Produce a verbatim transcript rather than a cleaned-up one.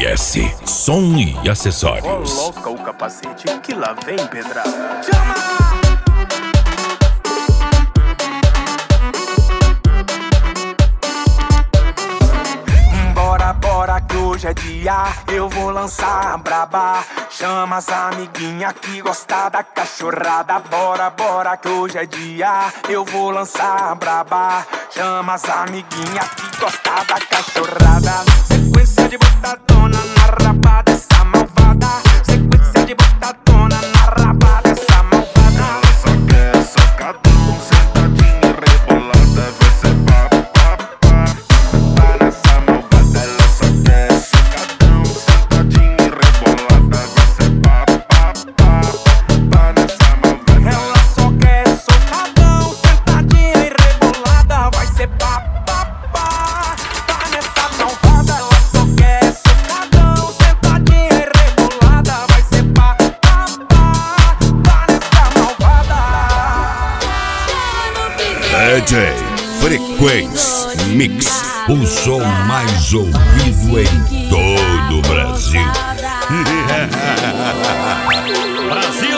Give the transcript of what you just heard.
R S, som e acessórios. Coloca o capacete que lá vem pedrada. Chama! Bora, bora que hoje é dia, eu vou lançar a braba. Chama as amiguinha que gosta da cachorrada. Bora, bora que hoje é dia, eu vou lançar a braba. Chama as amiguinha que gosta da cachorrada. Sequência de botadona na raba dessa malvada. Sequência de botadona na raba dessa malvada. Ela só quer socadão, sentadinha e rebolada. Vai ser pá, pá, pá. Pá nessa malvada. Ela só quer socadão, sentadinha e rebolada. Vai ser pá, pá, pá. Pá nessa malvada. Ela só quer socadão, sentadinha e rebolada. Vai ser pá, pá, pá. Pá nessa malvada. Ela só quer socadão, sentadinha e rebolada. Vai ser pá, pá, pá. Pá nessa malvada. D J Frequência Mix, o som mais ouvido em todo o Brasil. Brasil!